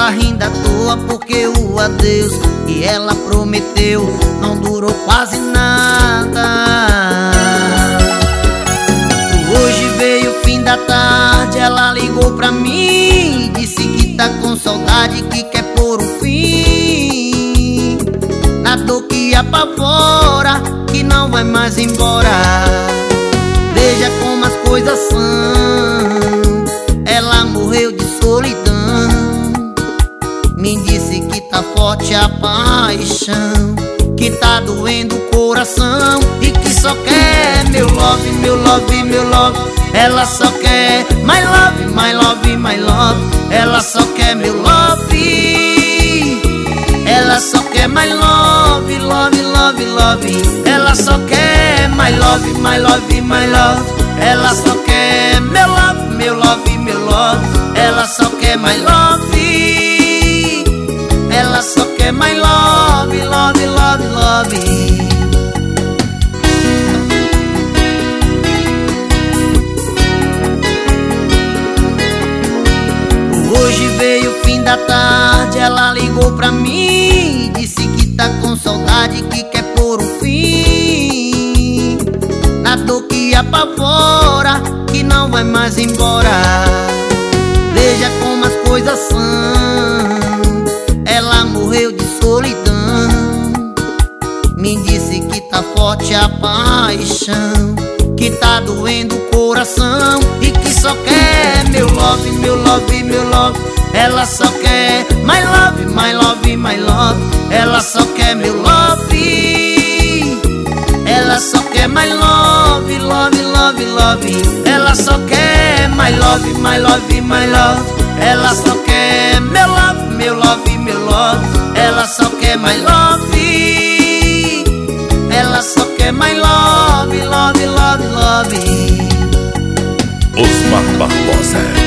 tá rindo à toa, porque o adeus que ela prometeu não durou quase nada. Hoje veio o fim da tarde, ela ligou pra mim, disse que tá com saudade, que quer pôr um fim na dor que apavora, que não vai mais embora. Veja como as coisas são, ela morreu de solidão. Me disse que tá forte a paixão, que tá doendo o coração e que só quer meu love, meu love, meu love. Ela só quer my love, my love, my love. Ela só quer meu love. Ela só quer my love, love, love, love. Ela só quer my love, my love, my love. Ela só quer meu love, meu love, meu love. Ela só quer my love. Ela só quer my love, love, love, love. Hoje veio o fim da tarde, ela ligou pra mim, disse que tá com saudade, que quer pôr um fim na dor que apavora, que não vai mais embora. Veja como as coisas são, ela morreu de solidão. Me disse que tá forte a paixão, que tá doendo o coração e que só quer meu love, meu love, meu love. Ela só quer my love, my love, my love. Ela só quer meu love. Ela só quer my love, love, love, love. Ela só quer my love, my love, my love. Ela só quer meu love, meu love, meu love. Ela só quer my love. Ela só quer my love, love, love, love. Osmar Barbosa.